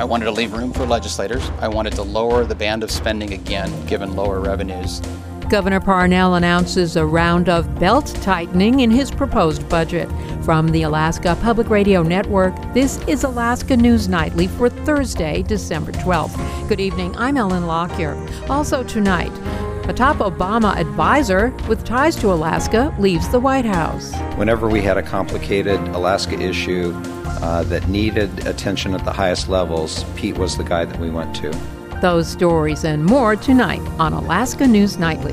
I wanted to leave room for legislators. I wanted to lower the band of spending again, given lower revenues. Governor Parnell announces a round of belt-tightening in his proposed budget. From the Alaska Public Radio Network, this is Alaska News Nightly for Thursday, December 12th. Good evening, I'm Ellen Lockyer. Also tonight, a top Obama advisor with ties to Alaska leaves the White House. Whenever we had a complicated Alaska issue that needed attention at the highest levels, Pete was the guy that we went to. Those stories and more tonight on Alaska News Nightly.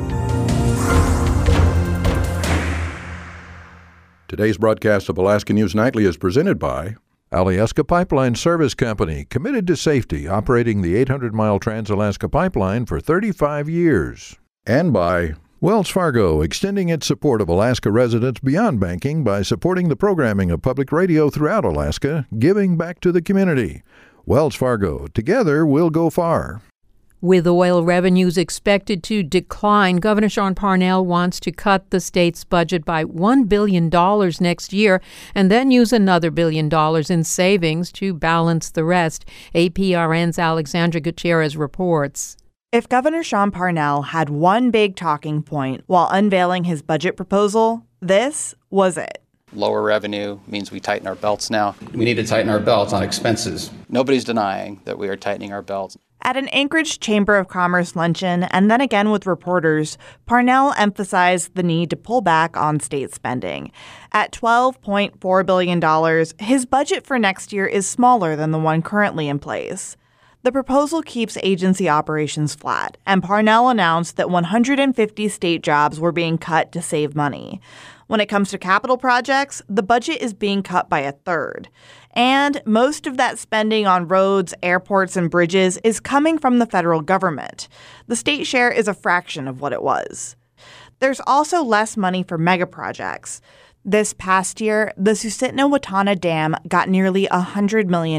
Today's broadcast of Alaska News Nightly is presented by Alyeska Pipeline Service Company, committed to safety, operating the 800-mile Trans-Alaska Pipeline for 35 years. And by Wells Fargo, extending its support of Alaska residents beyond banking by supporting the programming of public radio throughout Alaska, giving back to the community. Wells Fargo, together we'll go far. With oil revenues expected to decline, Governor Sean Parnell wants to cut the state's budget by $1 billion next year and then use another $1 billion in savings to balance the rest. APRN's Alexandra Gutierrez reports. If Governor Sean Parnell had one big talking point while unveiling his budget proposal, this was it. Lower revenue means we tighten our belts now. We need to tighten our belts on expenses. Nobody's denying that we are tightening our belts. At an Anchorage Chamber of Commerce luncheon and then again with reporters, Parnell emphasized the need to pull back on state spending. At $12.4 billion, his budget for next year is smaller than the one currently in place. The proposal keeps agency operations flat, and Parnell announced that 150 state jobs were being cut to save money. When it comes to capital projects, the budget is being cut by a third. And most of that spending on roads, airports, and bridges is coming from the federal government. The state share is a fraction of what it was. There's also less money for mega projects. This past year, the Susitna-Watana Dam got nearly $100 million.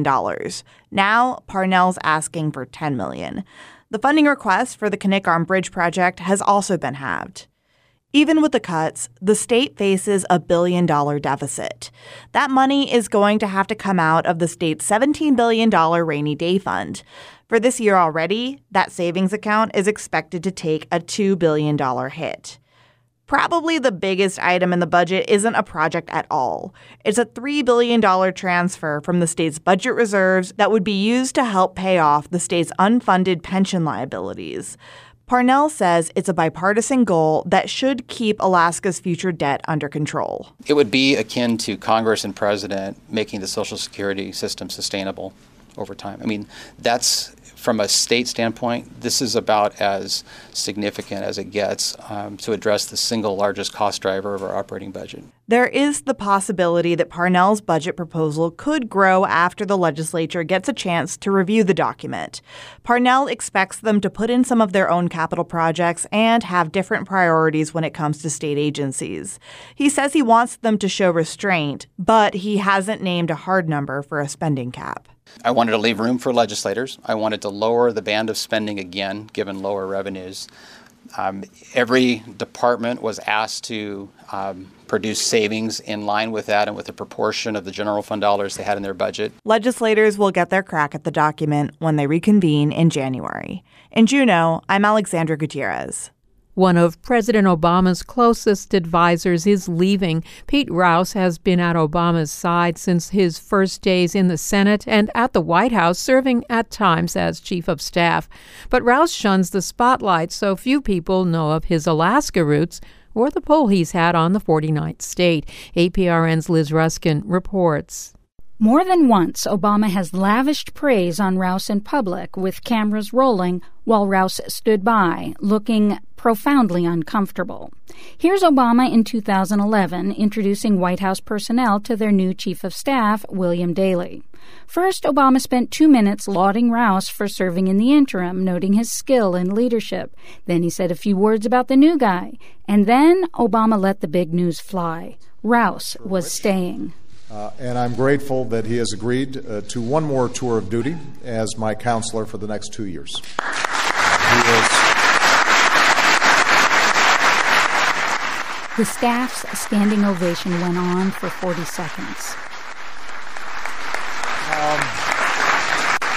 Now, Parnell's asking for $10 million. The funding request for the Knik-Arm Bridge project has also been halved. Even with the cuts, the state faces a $1 billion deficit. That money is going to have to come out of the state's $17 billion rainy day fund. For this year already, that savings account is expected to take a $2 billion hit. Probably the biggest item in the budget isn't a project at all. It's a $3 billion transfer from the state's budget reserves that would be used to help pay off the state's unfunded pension liabilities. Parnell says it's a bipartisan goal that should keep Alaska's future debt under control. It would be akin to Congress and President making the Social Security system sustainable over time. I mean, that's, from a state standpoint, this is about as significant as it gets to address the single largest cost driver of our operating budget. There is the possibility that Parnell's budget proposal could grow after the legislature gets a chance to review the document. Parnell expects them to put in some of their own capital projects and have different priorities when it comes to state agencies. He says he wants them to show restraint, but he hasn't named a hard number for a spending cap. I wanted to leave room for legislators. I wanted to lower the band of spending again, given lower revenues. Every department was asked to produce savings in line with that and with a proportion of the general fund dollars they had in their budget. Legislators will get their crack at the document when they reconvene in January. In Juneau, I'm Alexandra Gutierrez. One of President Obama's closest advisors is leaving. Pete Rouse has been at Obama's side since his first days in the Senate and at the White House, serving at times as chief of staff. But Rouse shuns the spotlight, so few people know of his Alaska roots or the pull he's had on the 49th state. APRN's Liz Ruskin reports. More than once, Obama has lavished praise on Rouse in public, with cameras rolling while Rouse stood by, looking profoundly uncomfortable. Here's Obama in 2011 introducing White House personnel to their new chief of staff, William Daley. First, Obama spent 2 minutes lauding Rouse for serving in the interim, noting his skill and leadership. Then he said a few words about the new guy. And then Obama let the big news fly. Rouse was staying. And I'm grateful that he has agreed to one more tour of duty as my counselor for the next 2 years. The staff's standing ovation went on for 40 seconds.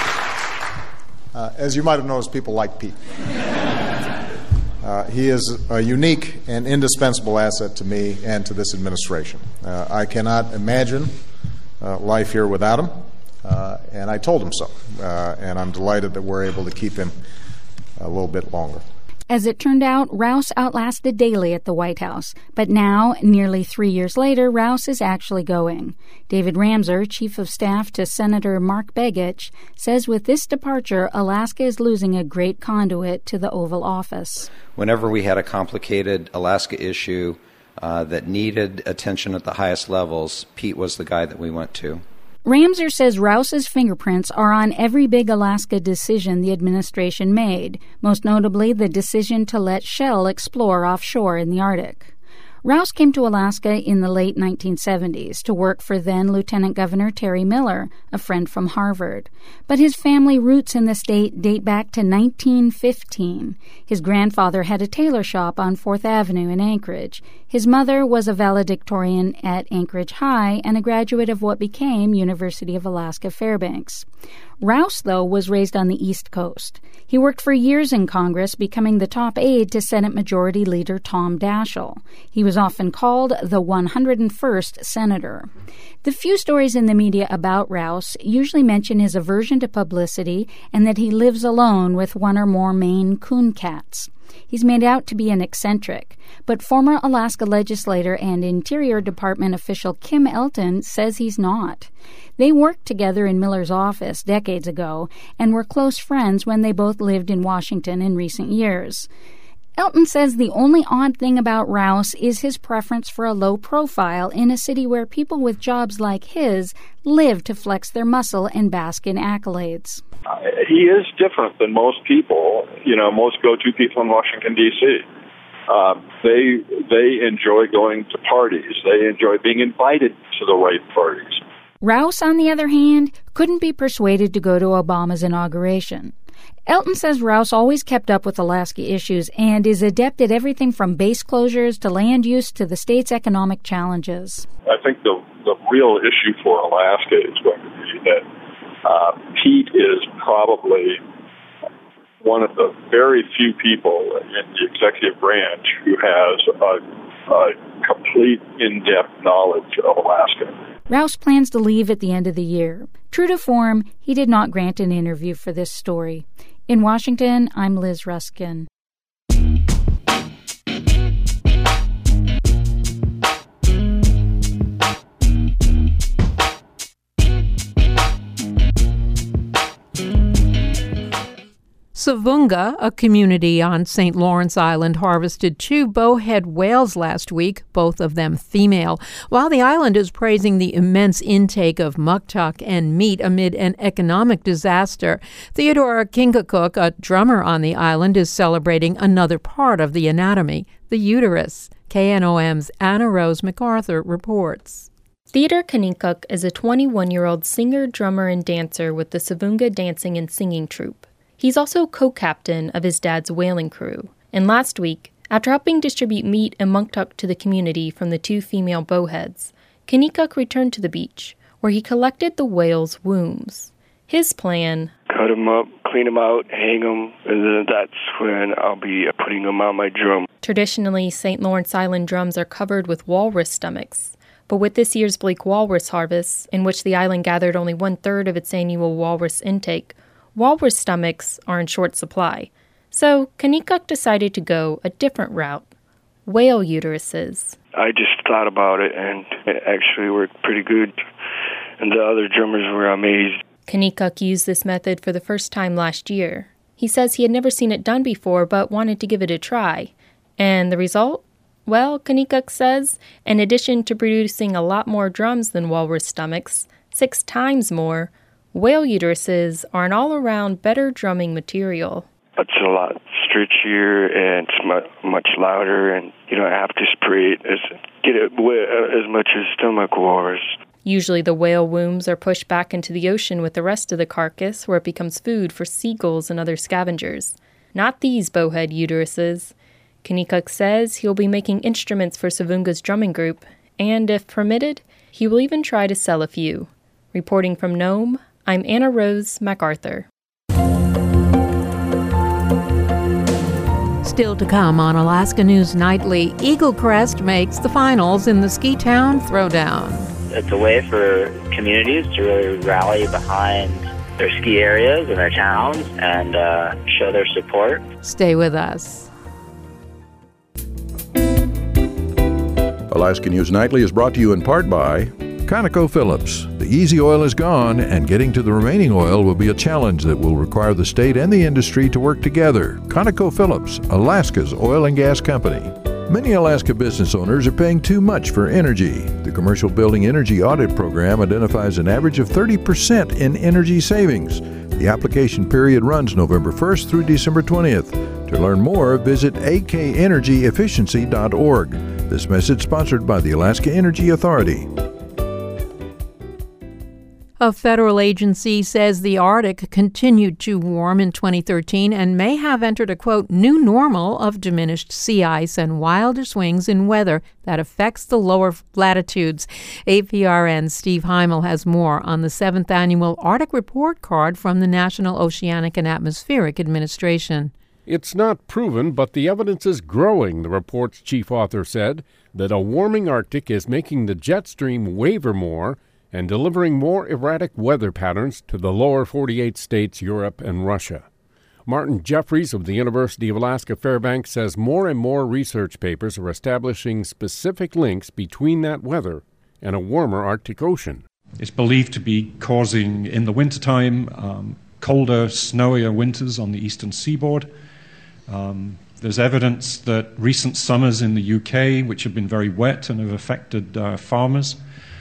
as you might have noticed, people like Pete. He is a unique and indispensable asset to me and to this administration. I cannot imagine life here without him, and I told him so. And I'm delighted that we're able to keep him a little bit longer. As it turned out, Rouse outlasted Daley at the White House. But now, nearly 3 years later, Rouse is actually going. David Ramsar, Chief of Staff to Senator Mark Begich, says with this departure, Alaska is losing a great conduit to the Oval Office. Whenever we had a complicated Alaska issue that needed attention at the highest levels, Pete was the guy that we went to. Ramsar says Rouse's fingerprints are on every big Alaska decision the administration made, most notably the decision to let Shell explore offshore in the Arctic. Rouse came to Alaska in the late 1970s to work for then Lieutenant Governor Terry Miller, a friend from Harvard. But his family roots in the state date back to 1915. His grandfather had a tailor shop on 4th Avenue in Anchorage. His mother was a valedictorian at Anchorage High and a graduate of what became University of Alaska Fairbanks. Rouse, though, was raised on the East Coast. He worked for years in Congress, becoming the top aide to Senate Majority Leader Tom Daschle. He was often called the 101st Senator. The few stories in the media about Rouse usually mention his aversion to publicity and that he lives alone with one or more Maine coon cats. He's made out to be an eccentric, but former Alaska legislator and Interior Department official Kim Elton says he's not. They worked together in Miller's office decades ago and were close friends when they both lived in Washington in recent years. Elton says the only odd thing about Rouse is his preference for a low profile in a city where people with jobs like his live to flex their muscle and bask in accolades. He is different than most people, most go-to people in Washington, D.C. They enjoy going to parties. They enjoy being invited to the right parties. Rouse, on the other hand, couldn't be persuaded to go to Obama's inauguration. Elton says Rouse always kept up with Alaska issues and is adept at everything from base closures to land use to the state's economic challenges. I think the real issue for Alaska is going to be that Pete is probably one of the very few people in the executive branch who has a complete, in-depth knowledge of Alaska. Rouse plans to leave at the end of the year. True to form, he did not grant an interview for this story. In Washington, I'm Liz Ruskin. Savunga, a community on St. Lawrence Island, harvested 2 bowhead whales last week, both of them female, while the island is praising the immense intake of muktuk and meat amid an economic disaster. Theodora Kinkacook, a drummer on the island, is celebrating another part of the anatomy, the uterus. KNOM's Anna Rose MacArthur reports. Theodore Kinkacook is a 21-year-old singer, drummer, and dancer with the Savunga Dancing and Singing Troupe. He's also co-captain of his dad's whaling crew. And last week, after helping distribute meat and muktuk to the community from the 2 female bowheads, Kinkacook returned to the beach, where he collected the whales' wombs. His plan: cut them up, clean them out, hang them, and then that's when I'll be putting them on my drum. Traditionally, St. Lawrence Island drums are covered with walrus stomachs. But with this year's bleak walrus harvest, in which the island gathered only 1/3 of its annual walrus intake, walrus stomachs are in short supply. So Kinkacook decided to go a different route: whale uteruses. I just thought about it, and it actually worked pretty good, and the other drummers were amazed. Kinkacook used this method for the first time last year. He says he had never seen it done before, but wanted to give it a try. And the result? Well, Kinkacook says, in addition to producing a lot more drums than walrus stomachs, 6 times more, whale uteruses are an all-around better drumming material. It's a lot stretchier and it's much louder, and you don't have to spray it get it wet as much as stomach walrus. Usually the whale wombs are pushed back into the ocean with the rest of the carcass, where it becomes food for seagulls and other scavengers. Not these bowhead uteruses. Kinkacook says he'll be making instruments for Savunga's drumming group, and if permitted, he will even try to sell a few. Reporting from Nome, I'm Anna Rose MacArthur. Still to come on Alaska News Nightly, Eagle Crest makes the finals in the Ski Town Throwdown. It's a way for communities to really rally behind their ski areas and their towns and show their support. Stay with us. Alaska News Nightly is brought to you in part by ConocoPhillips. The easy oil is gone, and getting to the remaining oil will be a challenge that will require the state and the industry to work together. ConocoPhillips, Alaska's oil and gas company. Many Alaska business owners are paying too much for energy. The Commercial Building Energy Audit Program identifies an average of 30% in energy savings. The application period runs November 1st through December 20th. To learn more, visit akenergyefficiency.org. This message sponsored by the Alaska Energy Authority. A federal agency says the Arctic continued to warm in 2013 and may have entered a, quote, new normal of diminished sea ice and wilder swings in weather that affects the lower latitudes. APRN's Steve Heimel has more on the 7th annual Arctic Report Card from the National Oceanic and Atmospheric Administration. It's not proven, but the evidence is growing, the report's chief author said, that a warming Arctic is making the jet stream waver more and delivering more erratic weather patterns to the lower 48 states, Europe, and Russia. Martin Jeffries of the University of Alaska Fairbanks says more and more research papers are establishing specific links between that weather and a warmer Arctic Ocean. It's believed to be causing, in the wintertime, colder, snowier winters on the eastern seaboard. There's evidence that recent summers in the UK, which have been very wet and have affected farmers,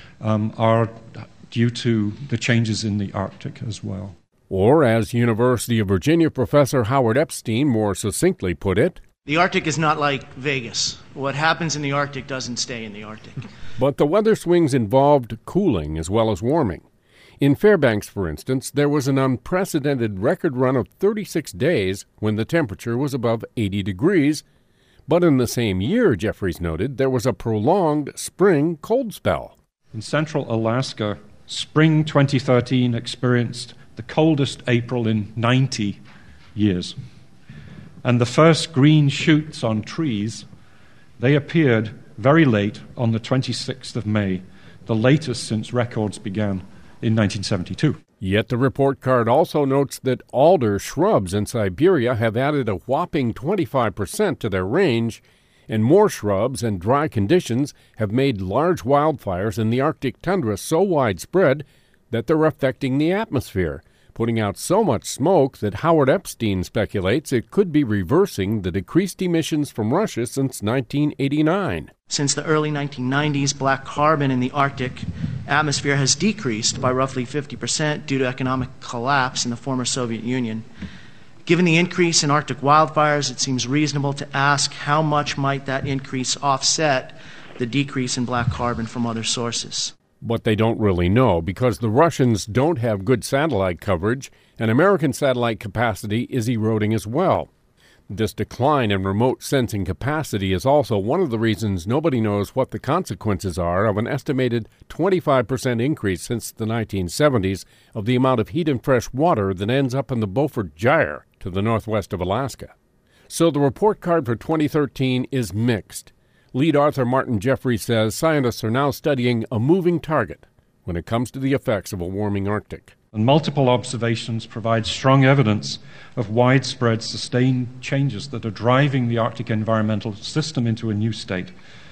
are due to the changes in the Arctic as well. Or, as University of Virginia professor Howard Epstein more succinctly put it, the Arctic is not like Vegas. What happens in the Arctic doesn't stay in the Arctic. But the weather swings involved cooling as well as warming. In Fairbanks, for instance, there was an unprecedented record run of 36 days when the temperature was above 80 degrees. But in the same year, Jeffries noted, there was a prolonged spring cold spell. In central Alaska, spring 2013 experienced the coldest April in 90 years. And the first green shoots on trees, they appeared very late on the 26th of May, the latest since records began in 1972. Yet the report card also notes that alder shrubs in Siberia have added a whopping 25% to their range, and more shrubs and dry conditions have made large wildfires in the Arctic tundra so widespread that they're affecting the atmosphere, putting out so much smoke that Howard Epstein speculates it could be reversing the decreased emissions from Russia since 1989. Since the early 1990s, black carbon in the Arctic atmosphere has decreased by roughly 50% due to economic collapse in the former Soviet Union. Given the increase in Arctic wildfires, it seems reasonable to ask how much might that increase offset the decrease in black carbon from other sources. But they don't really know because the Russians don't have good satellite coverage and American satellite capacity is eroding as well. This decline in remote sensing capacity is also one of the reasons nobody knows what the consequences are of an estimated 25% increase since the 1970s of the amount of heat and fresh water that ends up in the Beaufort Gyre to the northwest of Alaska. So the report card for 2013 is mixed. Lead author Martin Jeffries says scientists are now studying a moving target when it comes to the effects of a warming Arctic. And multiple observations provide strong evidence of widespread sustained changes that are driving the Arctic environmental system into a new state.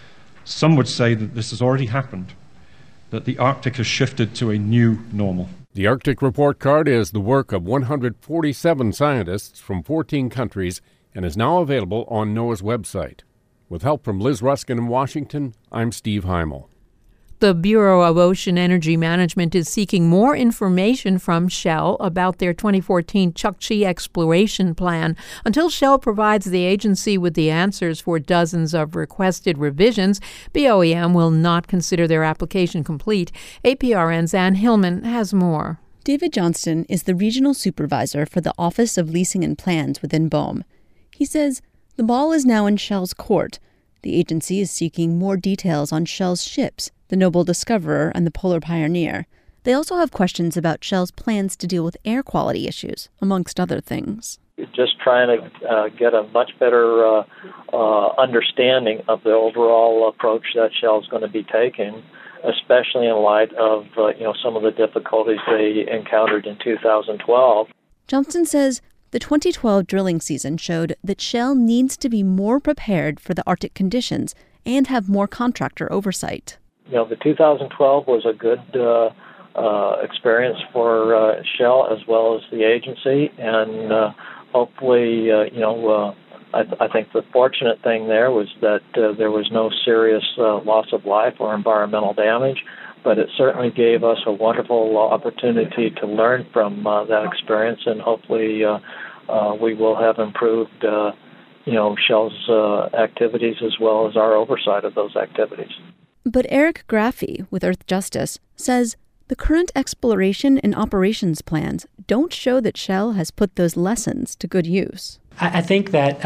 Some would say that this has already happened, that the Arctic has shifted to a new normal. The Arctic Report Card is the work of 147 scientists from 14 countries and is now available on NOAA's website. With help from Liz Ruskin in Washington, I'm Steve Heimel. The Bureau of Ocean Energy Management is seeking more information from Shell about their 2014 Chukchi exploration plan. Until Shell provides the agency with the answers for dozens of requested revisions, BOEM will not consider their application complete. APRN's Ann Hillman has more. David Johnston is the regional supervisor for the Office of Leasing and Plans within BOEM. He says the ball is now in Shell's court. The agency is seeking more details on Shell's ships, the Noble Discoverer and the Polar Pioneer. They also have questions about Shell's plans to deal with air quality issues, amongst other things. just trying to get a much better understanding of the overall approach that Shell's going to be taking, especially in light of some of the difficulties they encountered in 2012. Johnston says the 2012 drilling season showed that Shell needs to be more prepared for the Arctic conditions and have more contractor oversight. The 2012 was a good experience for Shell as well as the agency, and hopefully, I think the fortunate thing there was that there was no serious loss of life or environmental damage, but it certainly gave us a wonderful opportunity to learn from that experience, and hopefully we will have improved, Shell's activities as well as our oversight of those activities. But Eric Graffey with Earthjustice says the current exploration and operations plans don't show that Shell has put those lessons to good use. I think that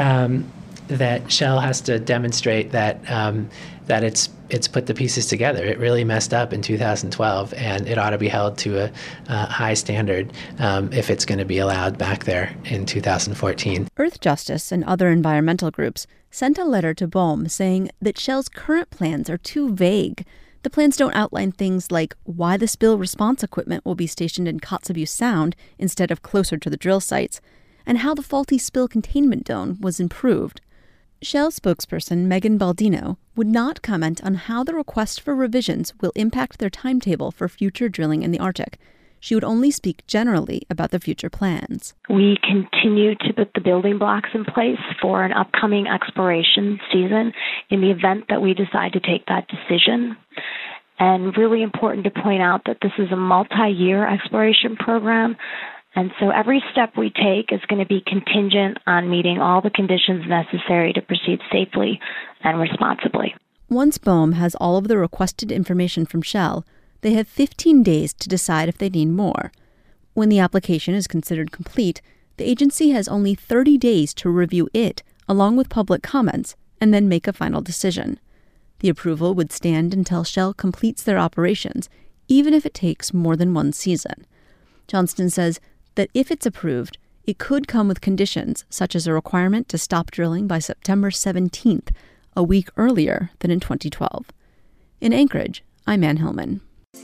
that Shell has to demonstrate that that it's put the pieces together. It really messed up in 2012, and it ought to be held to a high standard if it's going to be allowed back there in 2014. Earthjustice and other environmental groups sent a letter to BOEM saying that Shell's current plans are too vague. The plans don't outline things like why the spill response equipment will be stationed in Kotzebue Sound instead of closer to the drill sites, and how the faulty spill containment dome was improved. Shell spokesperson Megan Baldino would not comment on how the request for revisions will impact their timetable for future drilling in the Arctic. She would only speak generally about the future plans. We continue to put the building blocks in place for an upcoming exploration season in the event that we decide to take that decision. And really important to point out that this is a multi-year exploration program. And so every step we take is going to be contingent on meeting all the conditions necessary to proceed safely and responsibly. Once BOEM has all of the requested information from Shell, they have 15 days to decide if they need more. When the application is considered complete, the agency has only 30 days to review it, along with public comments, and then make a final decision. The approval would stand until Shell completes their operations, even if it takes more than one season. Johnston says that if it's approved, it could come with conditions such as a requirement to stop drilling by September 17th, a week earlier than in 2012. In Anchorage, I'm Ann Hillman.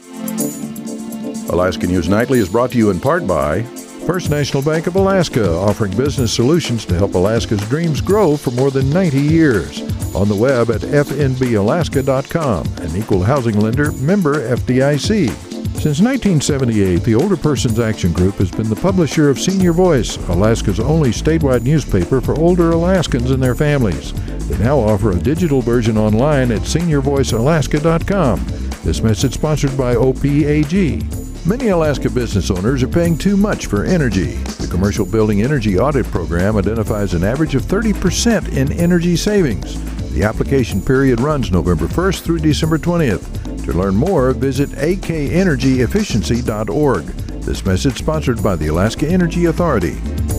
Alaska News Nightly is brought to you in part by First National Bank of Alaska, offering business solutions to help Alaska's dreams grow for more than 90 years. On the web at fnbalaska.com, an equal housing lender, member FDIC. Since 1978, the Older Persons Action Group has been the publisher of Senior Voice, Alaska's only statewide newspaper for older Alaskans and their families. They now offer a digital version online at seniorvoicealaska.com. This message sponsored by OPAG. Many Alaska business owners are paying too much for energy. The Commercial Building Energy Audit Program identifies an average of 30% in energy savings. The application period runs November 1st through December 20th. To learn more, visit akenergyefficiency.org. This message sponsored by the Alaska Energy Authority.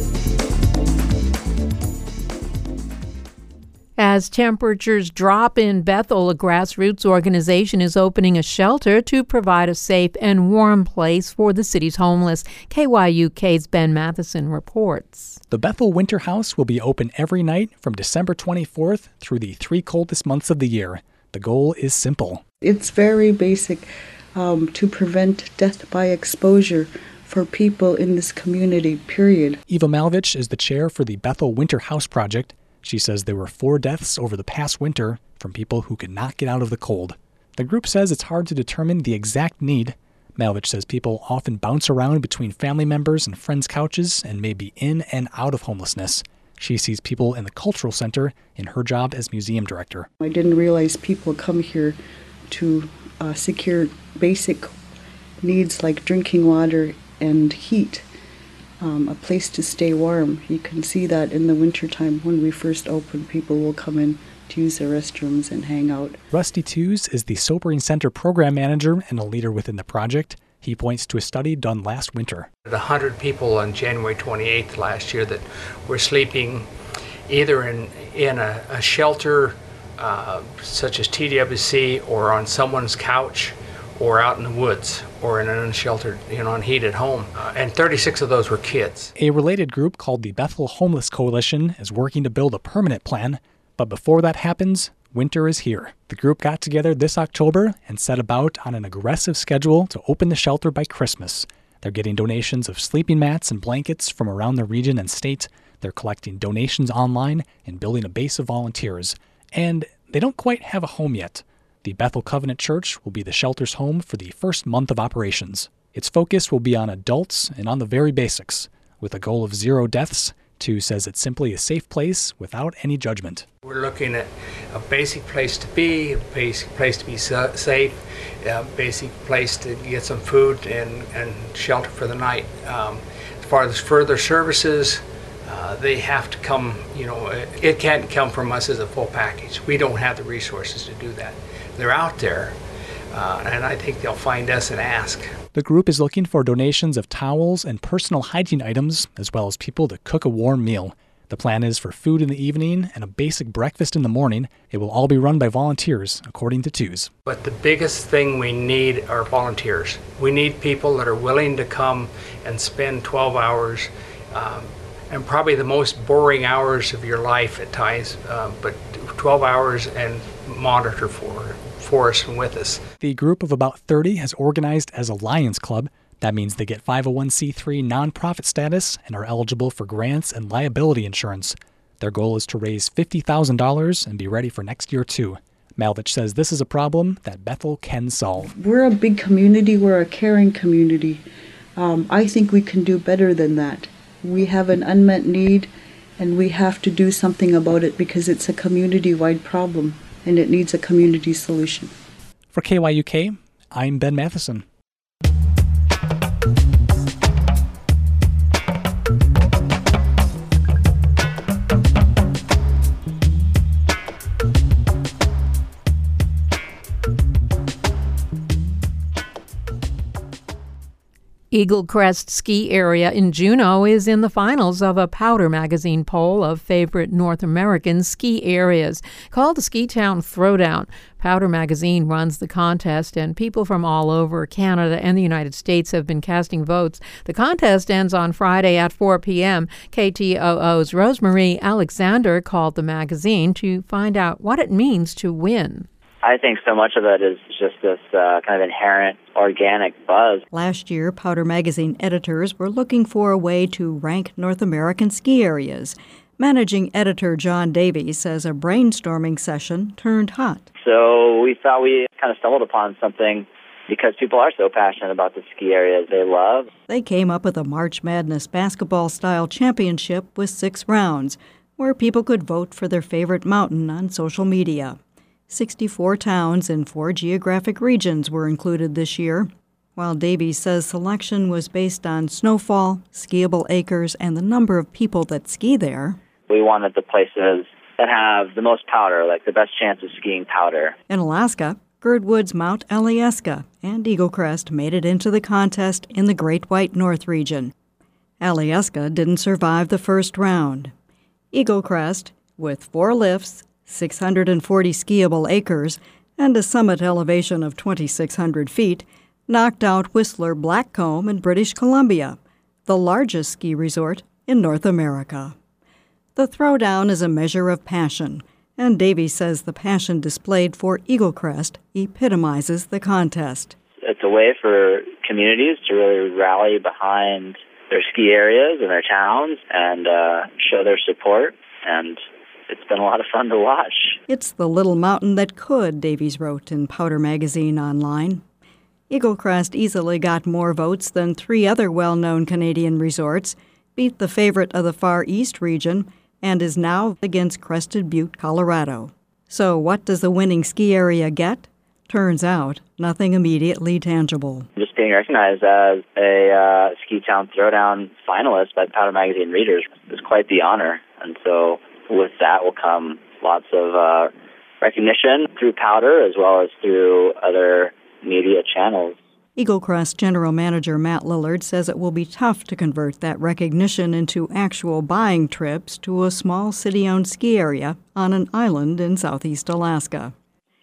As temperatures drop in Bethel, a grassroots organization is opening a shelter to provide a safe and warm place for the city's homeless. KYUK's Ben Matheson reports. The Bethel Winter House will be open every night from December 24th through the 3 coldest months of the year. The goal is simple. It's very basic to prevent death by exposure for people in this community, period. Eva Malvich is the chair for the Bethel Winter House Project. She says there were 4 deaths over the past winter from people who could not get out of the cold. The group says it's hard to determine the exact need. Malvich says people often bounce around between family members and friends' couches and may be in and out of homelessness. She sees people in the cultural center in her job as museum director. I didn't realize people come here to secure basic needs like drinking water and heat. A place to stay warm. You can see that in the wintertime when we first open, people will come in to use the restrooms and hang out. Rusty Tews is the Sobering Center program manager and a leader within the project. He points to a study done last winter. 100 people on January 28th last year that were sleeping either in a shelter such as TWC or on someone's couch or out in the woods or in an unsheltered, unheated home. And 36 of those were kids. A related group called the Bethel Homeless Coalition is working to build a permanent plan, but before that happens, winter is here. The group got together this October and set about on an aggressive schedule to open the shelter by Christmas. They're getting donations of sleeping mats and blankets from around the region and state. They're collecting donations online and building a base of volunteers. And they don't quite have a home yet. The Bethel Covenant Church will be the shelter's home for the first month of operations. Its focus will be on adults and on the very basics. With a goal of 0 deaths, Tu says it's simply a safe place without any judgment. We're looking at a basic place to be, a basic place to be safe, a basic place to get some food and shelter for the night. As far as further services, they have to come, it can't come from us as a full package. We don't have the resources to do that. They're out there, and I think they'll find us and ask. The group is looking for donations of towels and personal hygiene items, as well as people to cook a warm meal. The plan is for food in the evening and a basic breakfast in the morning. It will all be run by volunteers, according to Tu's. But the biggest thing we need are volunteers. We need people that are willing to come and spend 12 hours, and probably the most boring hours of your life at times, but 12 hours and monitor for us and with us. The group of about 30 has organized as a Lions Club. That means they get 501c3 nonprofit status and are eligible for grants and liability insurance. Their goal is to raise $50,000 and be ready for next year too. Malvich says this is a problem that Bethel can solve. We're a big community. We're a caring community. I think we can do better than that. We have an unmet need, and we have to do something about it because it's a community-wide problem, and it needs a community solution. For KYUK, I'm Ben Matheson. Eagle Crest Ski Area in Juneau is in the finals of a Powder Magazine poll of favorite North American ski areas called the Ski Town Throwdown. Powder Magazine runs the contest, and people from all over Canada and the United States have been casting votes. The contest ends on Friday at 4 p.m. KTOO's Rosemarie Alexander called the magazine to find out what it means to win. I think so much of it is just this kind of inherent organic buzz. Last year, Powder Magazine editors were looking for a way to rank North American ski areas. Managing editor John Davies says a brainstorming session turned hot. So we thought we kind of stumbled upon something because people are so passionate about the ski areas they love. They came up with a March Madness basketball-style championship with 6 rounds, where people could vote for their favorite mountain on social media. 64 towns in 4 geographic regions were included this year. While Davies says selection was based on snowfall, skiable acres, and the number of people that ski there. We wanted the places that have the most powder, like the best chance of skiing powder. In Alaska, Girdwood's Mount Alyeska and Eagle Crest made it into the contest in the Great White North region. Alyeska didn't survive the first round. Eagle Crest, with 4 lifts, 640 skiable acres, and a summit elevation of 2,600 feet, knocked out Whistler Blackcomb in British Columbia, the largest ski resort in North America. The throwdown is a measure of passion, and Davies says the passion displayed for Eagle Crest epitomizes the contest. It's a way for communities to really rally behind their ski areas and their towns and show their support, and it's been a lot of fun to watch. It's the little mountain that could, Davies wrote in Powder Magazine online. Eagle Crest easily got more votes than 3 other well-known Canadian resorts, beat the favorite of the Far East region, and is now against Crested Butte, Colorado. So what does the winning ski area get? Turns out, nothing immediately tangible. Just being recognized as a Ski Town Throwdown finalist by Powder Magazine readers is quite the honor, and so with that will come lots of recognition through Powder as well as through other media channels. Eagle Crest General Manager Matt Lillard says it will be tough to convert that recognition into actual buying trips to a small city-owned ski area on an island in southeast Alaska.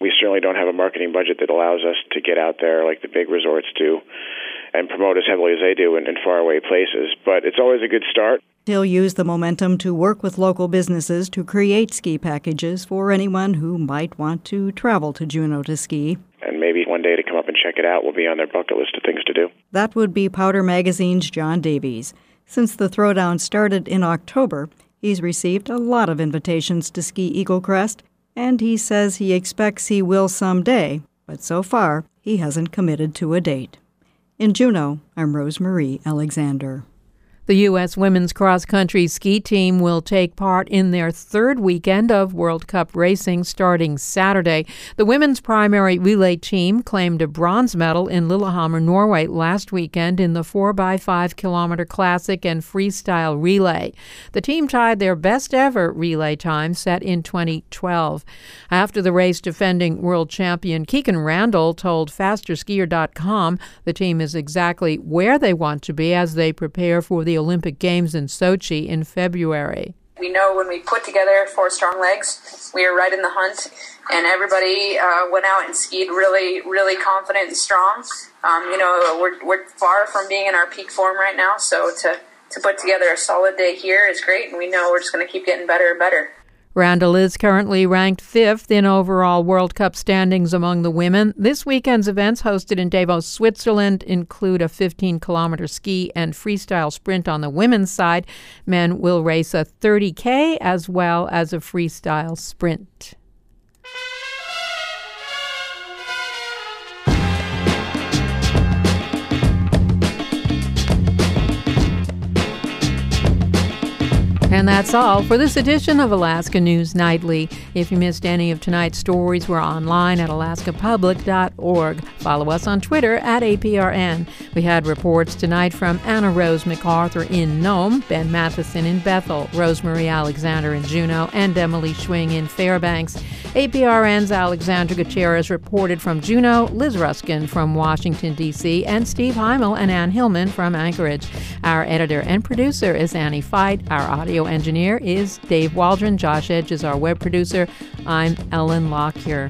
we certainly don't have a marketing budget that allows us to get out there like the big resorts do and promote as heavily as they do in faraway places. But it's always a good start. He'll use the momentum to work with local businesses to create ski packages for anyone who might want to travel to Juneau to ski. And maybe one day to come up and check it out will be on their bucket list of things to do. That would be Powder Magazine's John Davies. Since the throwdown started in October, he's received a lot of invitations to ski Eagle Crest, and he says he expects he will someday, but so far he hasn't committed to a date. In Juneau, I'm Rosemarie Alexander. The U.S. women's cross-country ski team will take part in their third weekend of World Cup racing starting Saturday. The women's primary relay team claimed a bronze medal in Lillehammer, Norway last weekend in the 4x5 kilometer classic and freestyle relay. The team tied their best ever relay time set in 2012. After the race, defending world champion Keegan Randall told FasterSkier.com the team is exactly where they want to be as they prepare for the Olympic Games in Sochi in February. We know when we put together 4 strong legs, we are right in the hunt, and everybody went out and skied really, really confident and strong. We're far from being in our peak form right now, so to put together a solid day here is great, and we know we're just going to keep getting better and better. Randall is currently ranked 5th in overall World Cup standings among the women. This weekend's events, hosted in Davos, Switzerland, include a 15-kilometer ski and freestyle sprint on the women's side. Men will race a 30K as well as a freestyle sprint. And that's all for this edition of Alaska News Nightly. If you missed any of tonight's stories, we're online at alaskapublic.org. Follow us on Twitter at APRN. We had reports tonight from Anna Rose MacArthur in Nome, Ben Matheson in Bethel, Rosemarie Alexander in Juneau, and Emily Schwing in Fairbanks. APRN's Alexandra Gutierrez reported from Juneau, Liz Ruskin from Washington, D.C., and Steve Heimel and Ann Hillman from Anchorage. Our editor and producer is Annie Fight. Our audio engineer is Dave Waldron. Josh Edge is our web producer. I'm Ellen Lockyer.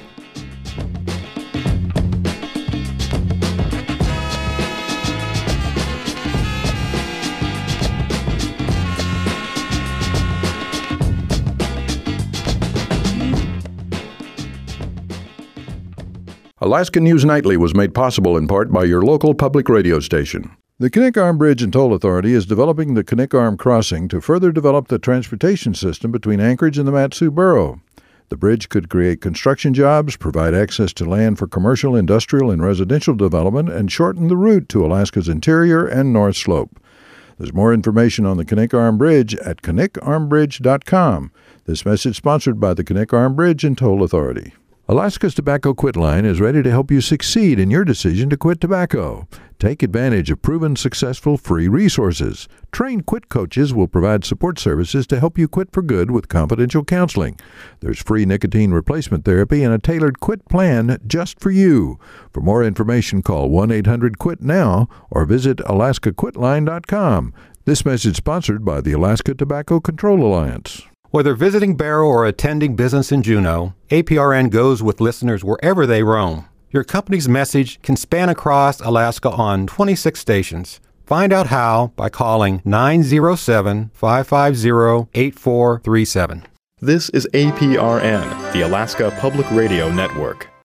Alaska News Nightly was made possible in part by your local public radio station. The Knik Arm Bridge and Toll Authority is developing the Knik Arm Crossing to further develop the transportation system between Anchorage and the Mat-Su Borough. The bridge could create construction jobs, provide access to land for commercial, industrial, and residential development, and shorten the route to Alaska's interior and North Slope. There's more information on the Knik Arm Bridge at knikarmbridge.com. This message sponsored by the Knik Arm Bridge and Toll Authority. Alaska's Tobacco Quit Line is ready to help you succeed in your decision to quit tobacco. Take advantage of proven successful free resources. Trained quit coaches will provide support services to help you quit for good with confidential counseling. There's free nicotine replacement therapy and a tailored quit plan just for you. For more information, call 1-800-QUIT-NOW or visit alaskaquitline.com. This message sponsored by the Alaska Tobacco Control Alliance. Whether visiting Barrow or attending business in Juneau, APRN goes with listeners wherever they roam. Your company's message can span across Alaska on 26 stations. Find out how by calling 907-550-8437. This is APRN, the Alaska Public Radio Network.